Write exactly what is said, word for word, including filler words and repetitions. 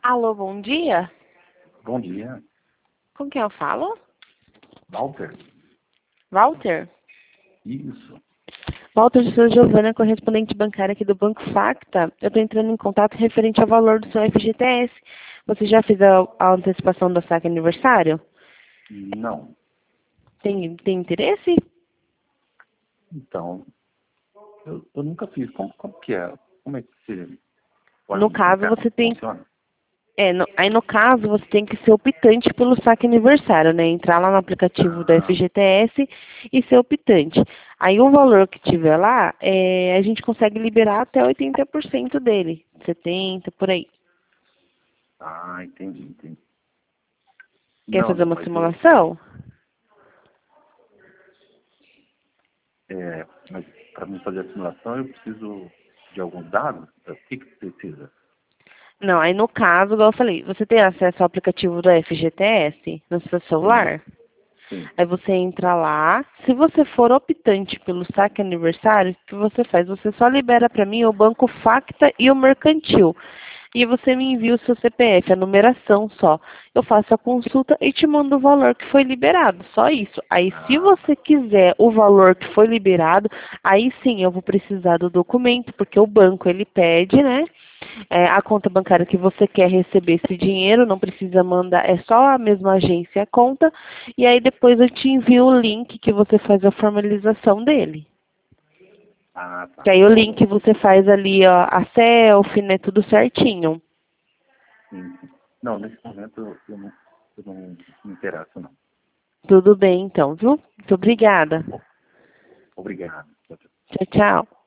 Alô, bom dia. Bom dia. Com quem eu falo? Walter? Walter? Isso. Walter, eu sou Giovana, correspondente bancária aqui do Banco Facta. Eu estou entrando em contato referente ao valor do seu F G T S. Você já fez a, a antecipação do saque aniversário? Não. Tem, tem interesse? Então, eu, eu nunca fiz. Como, como que é? Como é que você pode No me caso, explicar como você tem... funciona? É, no, aí no caso, você tem que ser optante pelo saque aniversário, né? Entrar lá no aplicativo do Ah, F G T S e ser optante. Aí o valor que tiver lá, é, a gente consegue liberar até oitenta por cento dele. setenta por cento, por aí. ah, entendi, entendi. Quer Não, fazer não, uma mas eu... simulação? É, mas para mim fazer a simulação, eu preciso de alguns dados? O que que precisa? Não, aí no caso, igual eu falei, você tem acesso ao aplicativo do F G T S no seu Sim, celular? sim. Aí você entra lá. Se você for optante pelo saque aniversário, o que você faz? Você só libera para mim o Banco Facta e o Mercantil. E você me envia o seu C P F, a numeração só. Eu faço a consulta e te mando o valor que foi liberado, só isso. Aí se Ah, você quiser o valor que foi liberado, aí sim eu vou precisar do documento, porque o banco ele pede, né? É, a conta bancária que você quer receber esse dinheiro, não precisa mandar, é só a mesma agência a conta, e aí depois eu te envio o link que você faz a formalização dele. ah, Que tá. aí o Tá bom. link você faz ali, ó, a selfie, né, tudo certinho. Sim, sim. Não, nesse momento eu, eu não, eu não me interesso, não. Tudo bem então, viu? Muito Tá obrigada. bom. Obrigado. Tchau, tchau.